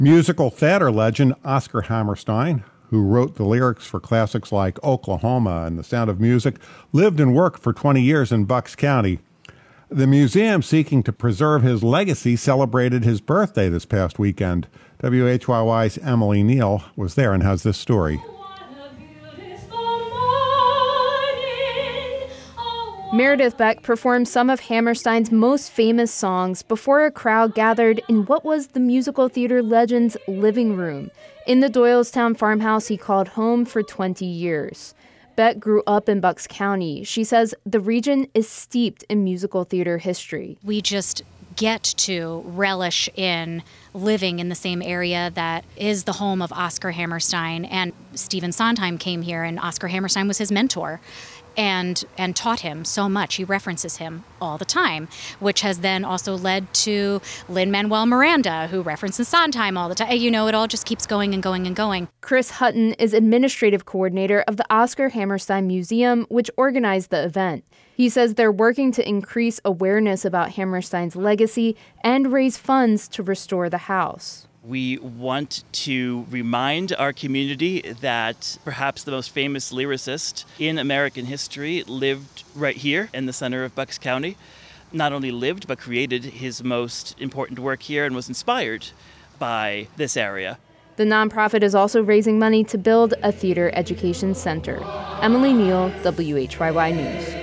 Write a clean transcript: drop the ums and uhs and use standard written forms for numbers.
Musical theater legend Oscar Hammerstein, who wrote the lyrics for classics like Oklahoma and The Sound of Music, lived and worked for 20 years in Bucks County. The museum, seeking to preserve his legacy, celebrated his birthday this past weekend. WHYY's Emily Neal was there and has this story. Meredith Beck performed some of Hammerstein's most famous songs before a crowd gathered in what was the musical theater legend's living room in the Doylestown farmhouse he called home for 20 years. Beck grew up in Bucks County. She says the region is steeped in musical theater history. We just get to relish in living in the same area that is the home of Oscar Hammerstein. And Stephen Sondheim came here, and Oscar Hammerstein was his mentor and taught him so much. He references him all the time, which has then also led to Lin-Manuel Miranda, who references Sondheim all the time. You know, it all just keeps going and going and going. Chris Hutton is administrative coordinator of the Oscar Hammerstein Museum, which organized the event. He says they're working to increase awareness about Hammerstein's legacy and raise funds to restore the house. We want to remind our community that perhaps the most famous lyricist in American history lived right here in the center of Bucks County. Not only lived, but created his most important work here and was inspired by this area. The nonprofit is also raising money to build a theater education center. Emily Neal, WHYY News.